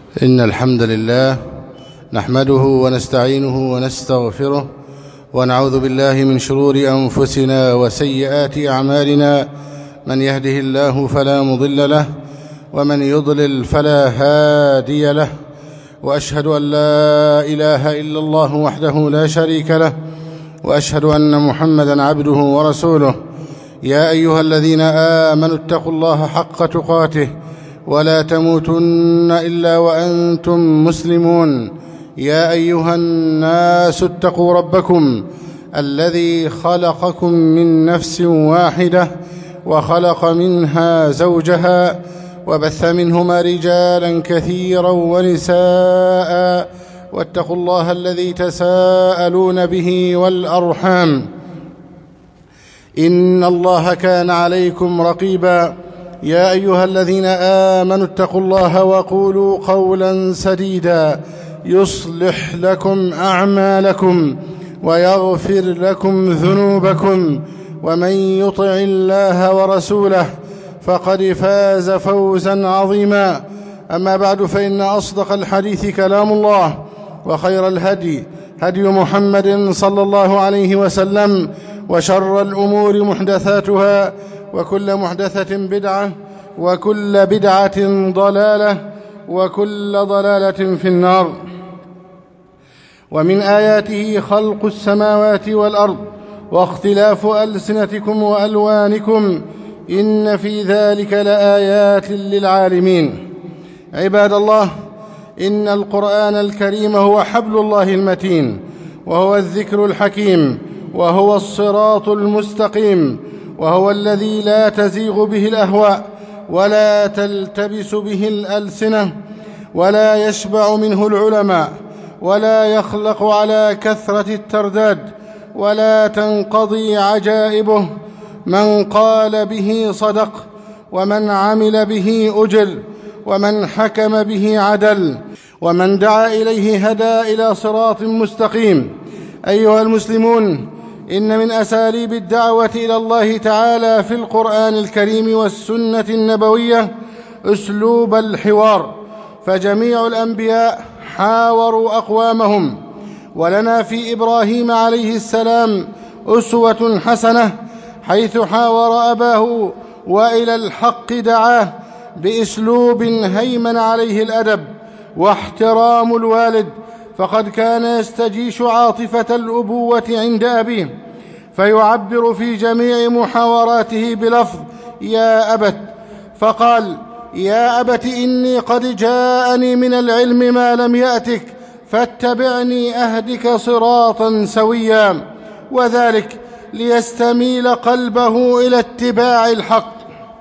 إن الحمد لله نحمده ونستعينه ونستغفره ونعوذ بالله من شرور أنفسنا وسيئات أعمالنا. من يهده الله فلا مضل له ومن يضلل فلا هادي له، وأشهد أن لا إله إلا الله وحده لا شريك له، وأشهد أن محمدًا عبده ورسوله. يا أيها الذين آمنوا اتقوا الله حق تقاته ولا تموتن إلا وأنتم مسلمون. يا أيها الناس اتقوا ربكم الذي خلقكم من نفس واحدة وخلق منها زوجها وبث منهما رجالا كثيرا ونساء، واتقوا الله الذي تساءلون به والأرحام إن الله كان عليكم رقيبا. يا أيها الذين آمنوا اتقوا الله وقولوا قولا سديدا يصلح لكم أعمالكم ويغفر لكم ذنوبكم، ومن يطع الله ورسوله فقد فاز فوزا عظيما. أما بعد، فإن أصدق الحديث كلام الله، وخير الهدي هدي محمد صلى الله عليه وسلم، وشر الأمور محدثاتها، وكل محدثة بدعة، وكل بدعة ضلالة، وكل ضلالة في النار. ومن آياته خلق السماوات والأرض واختلاف ألسنتكم وألوانكم إن في ذلك لآيات للعالمين. عباد الله، إن القرآن الكريم هو حبل الله المتين، وهو الذكر الحكيم، وهو الصراط المستقيم، وهو الذي لا تزيغ به الأهواء ولا تلتبس به الألسنة، ولا يشبع منه العلماء، ولا يخلق على كثرة الترداد، ولا تنقضي عجائبه. من قال به صدق، ومن عمل به أجر، ومن حكم به عدل، ومن دعا إليه هدى إلى صراط مستقيم. أيها المسلمون، إن من أساليب الدعوة إلى الله تعالى في القرآن الكريم والسنة النبوية أسلوب الحوار، فجميع الأنبياء حاوروا أقوامهم، ولنا في إبراهيم عليه السلام أسوة حسنة، حيث حاور أباه وإلى الحق دعاه بأسلوب هيمن عليه الأدب واحترام الوالد، فقد كان يستجيش عاطفة الأبوة عند أبيه، فيعبر في جميع محاوراته بلفظ يا أبت، فقال يا أبت إني قد جاءني من العلم ما لم يأتك فاتبعني أهدك صراطا سويا، وذلك ليستميل قلبه إلى اتباع الحق.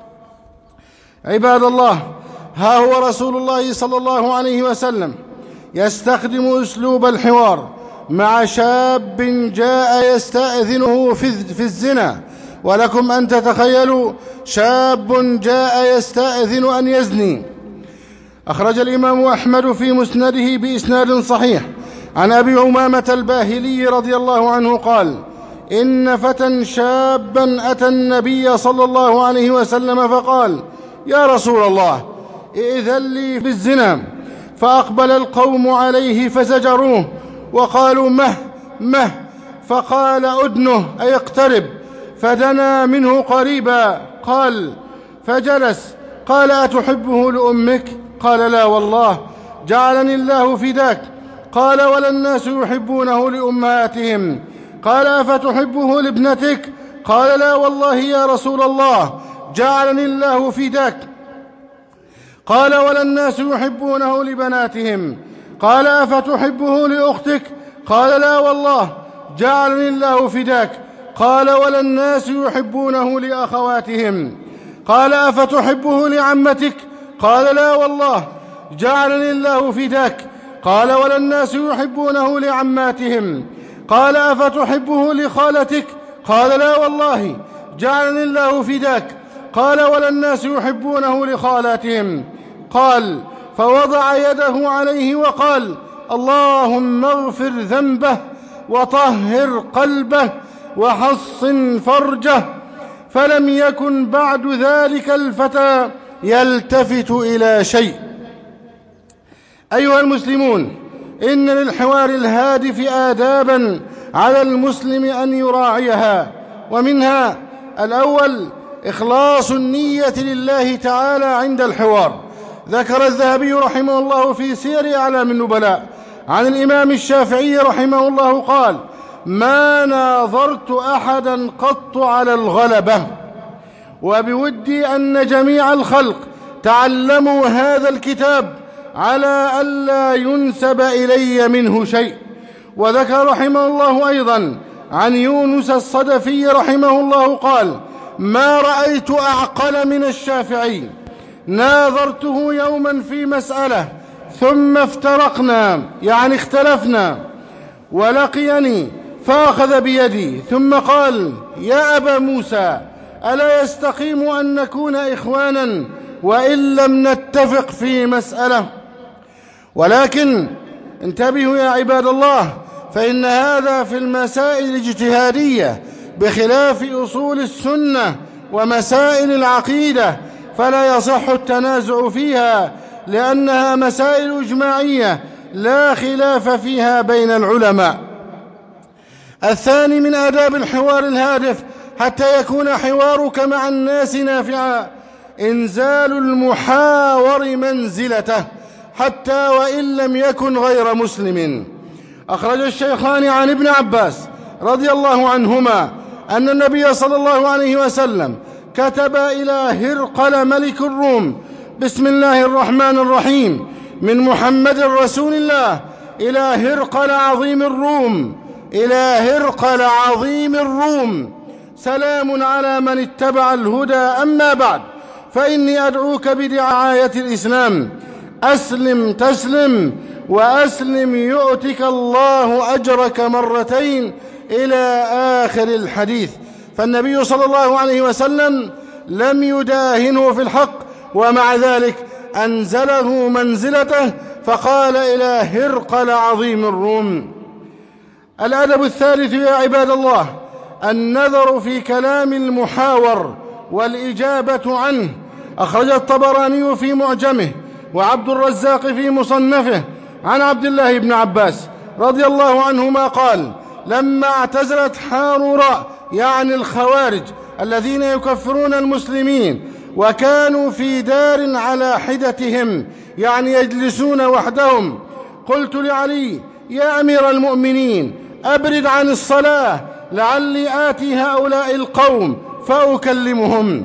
عباد الله، ها هو رسول الله صلى الله عليه وسلم يستخدم أسلوب الحوار مع شاب جاء يستأذنه في الزنا، ولكم أن تتخيلوا شاب جاء يستأذن أن يزني. أخرج الإمام أحمد في مسنده بإسناد صحيح عن أبي أمامة الباهلي رضي الله عنه قال: إن فتى شابا أتى النبي صلى الله عليه وسلم فقال: يا رسول الله، ائذن لي في الزنا. فأقبل القوم عليه فزجروه وقالوا مه، فقال أدنه أي اقترب، فدنا منه قريبا، قال فجلس، قال أتحبه لأمك؟ قال لا والله، جعلني الله فداك. قال ولا الناس يحبونه لأمهاتهم؟ قال أفتحبه لابنتك؟ قال لا والله يا رسول الله، جعلني الله فداك. قال ولا الناس يحبونه لبناتهم؟ قال أفتحبه لأختك؟ قال لا والله، جعلني الله فداك. قال ولا الناس يحبونه لأخواتهم؟ قال أفتحبه لعمتك؟ قال لا والله، جعلني الله فداك. قال ولا الناس يحبونه لعماتهم؟ قال أفتحبه لخالتك؟ قال لا والله، جعلني الله فداك. قال ولا الناس يحبونه لخالاتهم؟ قال فوضع يده عليه وقال: اللهم اغفر ذنبه وطهر قلبه وحصن فرجه. فلم يكن بعد ذلك الفتى يلتفت إلى شيء. أيها المسلمون، إن للحوار الهادف آدابا على المسلم أن يراعيها، ومنها: الأول إخلاص النية لله تعالى عند الحوار. ذكر الذهبي رحمه الله في سير أعلام النبلاء عن الإمام الشافعي رحمه الله قال: ما ناظرت أحدا قط على الغلبة، وبودي أن جميع الخلق تعلموا هذا الكتاب على ألا ينسب إلي منه شيء. وذكر رحمه الله أيضا عن يونس الصدفي رحمه الله قال: ما رأيت أعقل من الشافعي، ناظرته يوما في مسألة ثم افترقنا، يعني اختلفنا، ولقيني فأخذ بيدي ثم قال: يا أبا موسى، ألا يستقيم أن نكون إخوانا وإن لم نتفق في مسألة؟ ولكن انتبهوا يا عباد الله، فإن هذا في المسائل الاجتهادية، بخلاف أصول السنة ومسائل العقيدة، فلا يصح التنازع فيها، لأنها مسائل إجماعية لا خلاف فيها بين العلماء. الثاني من آداب الحوار الهادف حتى يكون حوارك مع الناس نافعا: إنزال المحاور منزلته حتى وإن لم يكن غير مسلم. أخرج الشيخان عن ابن عباس رضي الله عنهما أن النبي صلى الله عليه وسلم كتب إلى هرقل ملك الروم: بسم الله الرحمن الرحيم، من محمد رسول الله إلى هرقل عظيم الروم، إلى هرقل عظيم الروم، سلام على من اتبع الهدى، أما بعد، فإني أدعوك بدعاية الإسلام، أسلم تسلم، وأسلم يؤتك الله أجرك مرتين، إلى آخر الحديث. فالنبي صلى الله عليه وسلم لم يداهنه في الحق، ومع ذلك أنزله منزلته، فقال: إلى هرقل عظيم الروم. الأدب الثالث يا عباد الله: النظر في كلام المحاور والإجابة عنه. أخرج الطبراني في معجمه وعبد الرزاق في مصنفه عن عبد الله بن عباس رضي الله عنهما قال: لما اعتزلت حاروراء، يعني الخوارج الذين يكفرون المسلمين، وكانوا في دار على حدتهم، يعني يجلسون وحدهم، قلت لعلي: يا أمير المؤمنين، أبرد عن الصلاة لعلي آتي هؤلاء القوم فأكلمهم.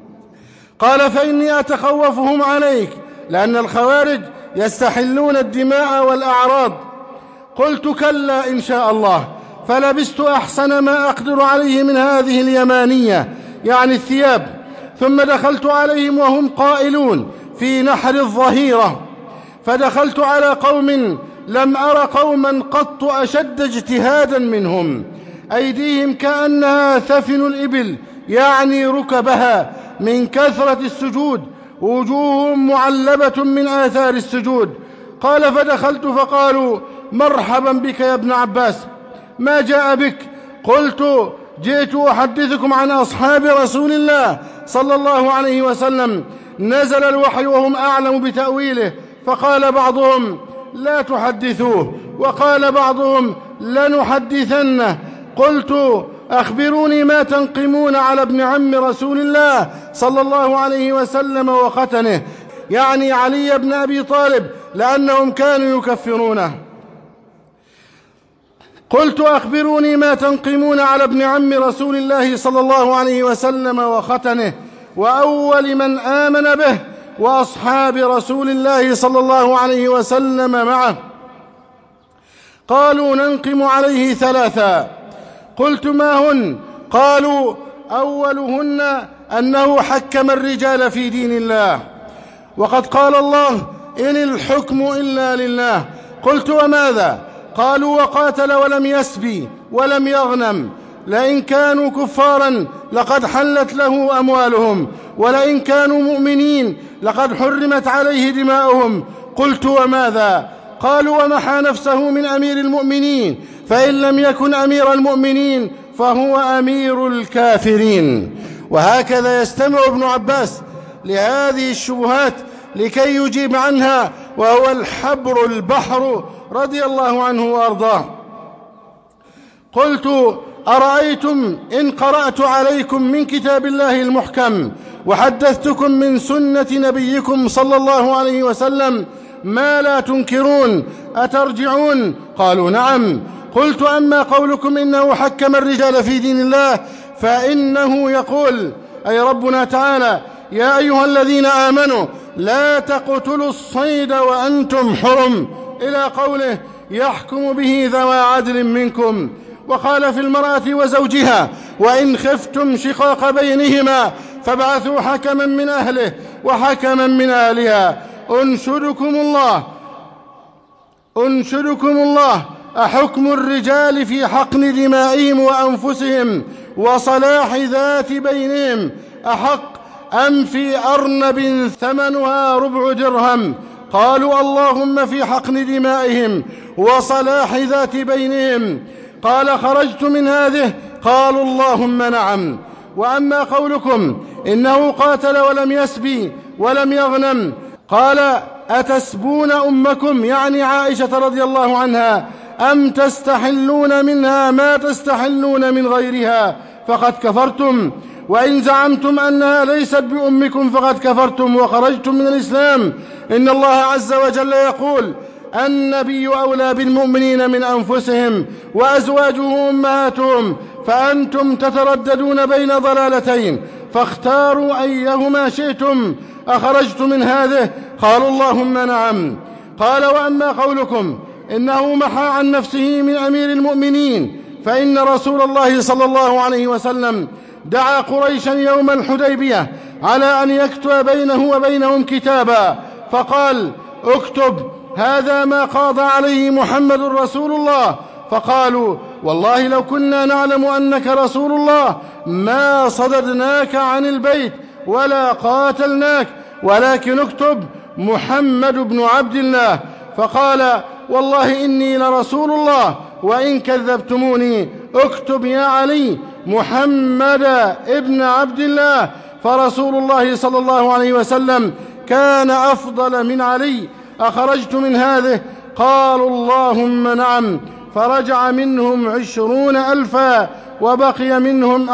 قال: فإني أتخوفهم عليك، لأن الخوارج يستحلون الدماء والأعراض. قلت: كلا إن شاء الله. فلبست أحسن ما أقدر عليه من هذه اليمانية، يعني الثياب، ثم دخلت عليهم وهم قائلون في نحر الظهيرة، فدخلت على قوم لم أر قوما قط أشد اجتهادا منهم، أيديهم كأنها ثفن الإبل، يعني ركبها، من كثرة السجود، وجوههم معلبة من آثار السجود. قال: فدخلت فقالوا: مرحبا بك يا ابن عباس، ما جاء بك؟ قلت: جئت أحدثكم عن أصحاب رسول الله صلى الله عليه وسلم، نزل الوحي وهم أعلم بتأويله. فقال بعضهم: لا تحدثوه، وقال بعضهم: لنحدثنه. قلت: أخبروني ما تنقمون على ابن عم رسول الله صلى الله عليه وسلم وختنه، يعني علي بن أبي طالب، لأنهم كانوا يكفرونه. قلت: أخبروني ما تنقمون على ابن عم رسول الله صلى الله عليه وسلم وختنه، وأول من آمن به، وأصحاب رسول الله صلى الله عليه وسلم معه. قالوا: ننقم عليه ثلاثا. قلت: ما هن؟ قالوا: أولهن أنه حكم الرجال في دين الله، وقد قال الله: إن الحكم إلا لله. قلت: وماذا؟ قالوا: وقاتل ولم يسبي ولم يغنم، لئن كانوا كفارا لقد حلت له أموالهم، ولئن كانوا مؤمنين لقد حرمت عليه دماؤهم. قلت: وماذا؟ قالوا: ومحى نفسه من أمير المؤمنين، فإن لم يكن أمير المؤمنين فهو أمير الكافرين. وهكذا يستمع ابن عباس لهذه الشبهات لكي يجيب عنها وهو الحبر البحر رضي الله عنه وأرضاه. قلت: أرأيتم إن قرأت عليكم من كتاب الله المحكم وحدثتكم من سنة نبيكم صلى الله عليه وسلم ما لا تنكرون أترجعون؟ قالوا: نعم. قلت: أما قولكم إنه حكم الرجال في دين الله فإنه يقول، أي ربنا تعالى: يا أيها الذين آمنوا لا تقتلوا الصيد وأنتم حرم، إلى قوله: يحكم به ذوى عدل منكم. وقال في المرأة وزوجها: وإن خفتم شقاق بينهما فابعثوا حكما من أهله وحكما من أهلها. أنشدكم الله أحكم الرجال في حقن دمائهم وأنفسهم وصلاح ذات بينهم أحق أم في أرنب ثمنها 4 درهم؟ قالوا: اللهم في حقن دمائهم وصلاح ذات بينهم. قال: خرجت من هذه؟ قالوا: اللهم نعم. وأما قولكم إنه قاتل ولم يسبي ولم يغنم، قال: أتسبون أمكم، يعني عائشة رضي الله عنها، أم تستحلون منها ما تستحلون من غيرها فقد كفرتم. وإن زعمتم أنها ليست بأمكم فقد كفرتم وخرجتم من الإسلام. إن الله عز وجل يقول: النبي أولى بالمؤمنين من أنفسهم وأزواجه أمهاتهم، فأنتم تترددون بين ضلالتين فاختاروا أيهما شئتم. أخرجت من هذه؟ قالوا: اللهم نعم. قال: وأما قولكم إنه محى عن نفسه من أمير المؤمنين، فإن رسول الله صلى الله عليه وسلم دعا قريشا يوم الحديبية على أن يكتب بينه وبينهم كتابا، فقال: اكتب هذا ما قاضى عليه محمد رسول الله. فقالوا: والله لو كنا نعلم أنك رسول الله ما صددناك عن البيت ولا قاتلناك، ولكن اكتب محمد بن عبد الله. فقال: والله إني لرسول الله، وإن كذبتموني اكتب يا علي محمد ابن عبد الله. فرسول الله صلى الله عليه وسلم كان أفضل من علي. أخرجت من هذه؟ قالوا: اللهم نعم. فرجع منهم 20,000 وبقي منهم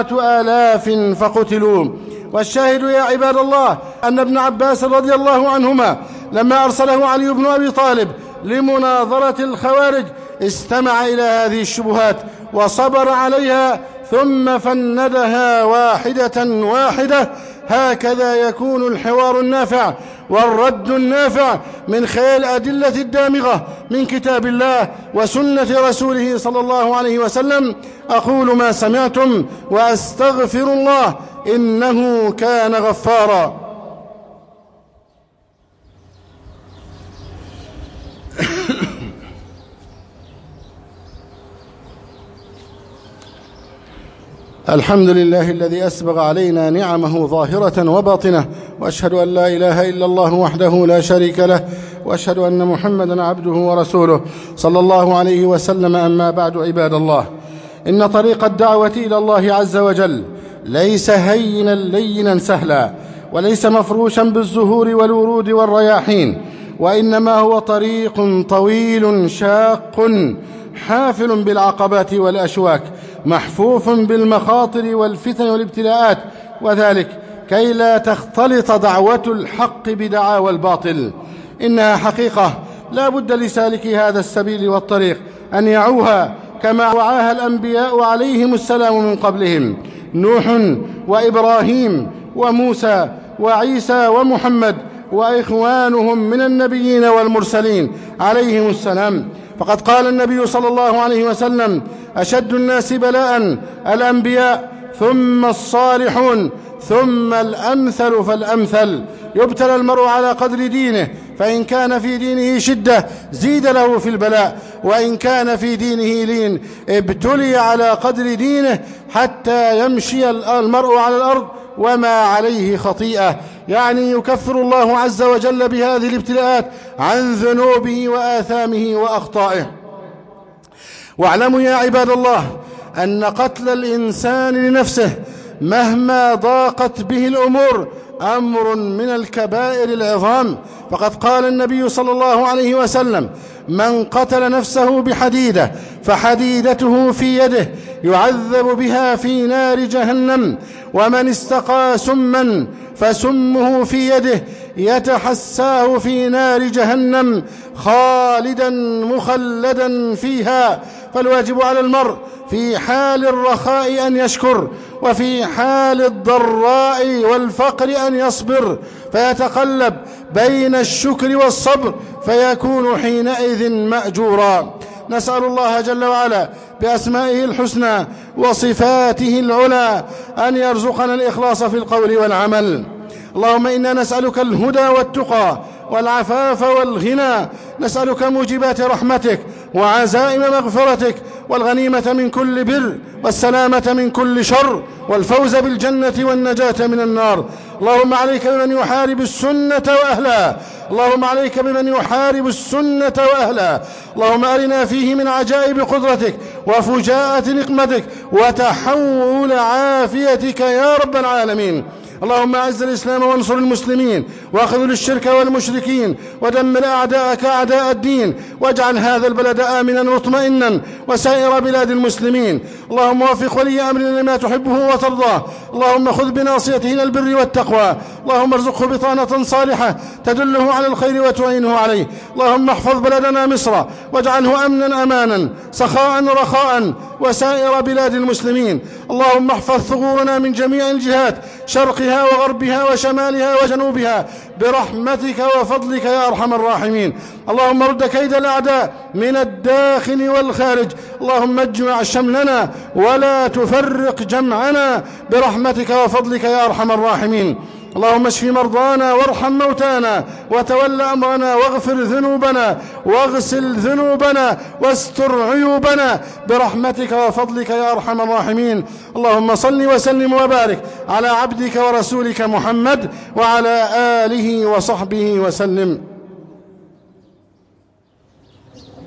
4,000 فقتلوا. والشاهد يا عباد الله أن ابن عباس رضي الله عنهما لما أرسله علي بن أبي طالب لمناظرة الخوارج استمع إلى هذه الشبهات وصبر عليها ثم فندها واحدة واحدة. هكذا يكون الحوار النافع والرد النافع من خلال الأدلة الدامغة من كتاب الله وسنة رسوله صلى الله عليه وسلم. أقول ما سمعتم وأستغفر الله إنه كان غفارا. الحمد لله الذي أسبغ علينا نعمه ظاهرة وباطنة، وأشهد أن لا إله إلا الله وحده لا شريك له، وأشهد أن محمدا عبده ورسوله صلى الله عليه وسلم. أما بعد، عباد الله، إن طريق الدعوة إلى الله عز وجل ليس هينا لينا سهلا، وليس مفروشا بالزهور والورود والرياحين، وإنما هو طريق طويل شاق حافل بالعقبات والأشواك، محفوف بالمخاطر والفتن والابتلاءات، وذلك كي لا تختلط دعوة الحق بدعاوى الباطل. إنها حقيقة لا بد لسالك هذا السبيل والطريق أن يعوها كما وعاها الأنبياء عليهم السلام من قبلهم: نوح وإبراهيم وموسى وعيسى ومحمد وإخوانهم من النبيين والمرسلين عليهم السلام. فقد قال النبي صلى الله عليه وسلم: أشد الناس بلاء الأنبياء ثم الصالحون ثم الأمثل فالأمثل. يبتلى المرء على قدر دينه، فإن كان في دينه شدة زيد له في البلاء، وإن كان في دينه لين ابتلي على قدر دينه حتى يمشي المرء على الأرض وما عليه خطيئة، يعني يكفر الله عز وجل بهذه الابتلاءات عن ذنوبه وآثامه وأخطائه. واعلموا يا عباد الله أن قتل الإنسان لنفسه مهما ضاقت به الأمور أمر من الكبائر العظام. فقد قال النبي صلى الله عليه وسلم: من قتل نفسه بحديدة فحديدته في يده يعذب بها في نار جهنم، ومن استقى سما فسمه في يده يتحساه في نار جهنم خالدا مخلدا فيها. فالواجب على المرء في حال الرخاء أن يشكر، وفي حال الضراء والفقر أن يصبر، فيتقلب بين الشكر والصبر فيكون حينئذ مأجورا. نسأل الله جل وعلا بأسمائه الحسنى وصفاته العلى أن يرزقنا الإخلاص في القول والعمل. اللهم إنا نسألك الهدى والتقى والعفاف والغنى، نسألك موجبات رحمتك وعزائم مغفرتك والغنيمة من كل بر والسلامة من كل شر والفوز بالجنة والنجاة من النار. اللهم عليك بمن يحارب السنة وأهلها، اللهم عليك بمن يحارب السنة وأهلها. اللهم أرنا فيه من عجائب قدرتك وفجاءة نقمتك وتحول عافيتك يا رب العالمين. اللهم أعز الإسلام وانصر المسلمين، واخذل الشرك والمشركين، ودمر أعداءك أعداء الدين، واجعل هذا البلد آمنا مطمئنا وسائر بلاد المسلمين. اللهم وفق ولي أمرنا لما تحبه وترضاه، اللهم خذ بناصيته إلى البر والتقوى، اللهم ارزقه بطانة صالحة تدله على الخير وتعينه عليه. اللهم احفظ بلدنا مصر واجعله أمنا أمانا سخاء رخاء وسائر بلاد المسلمين. اللهم احفظ ثغورنا من جميع الجهات، شرقها وغربها وشمالها وجنوبها، برحمتك وفضلك يا أرحم الراحمين. اللهم رد كيد الأعداء من الداخل والخارج، اللهم اجمع شملنا ولا تفرق جمعنا برحمتك وفضلك يا أرحم الراحمين. اللهم اشف مرضانا وارحم موتانا وتول أمرنا واغفر ذنوبنا واغسل ذنوبنا واستر عيوبنا برحمتك وفضلك يا أرحم الراحمين. اللهم صل وسلم وبارك على عبدك ورسولك محمد وعلى آله وصحبه وسلم.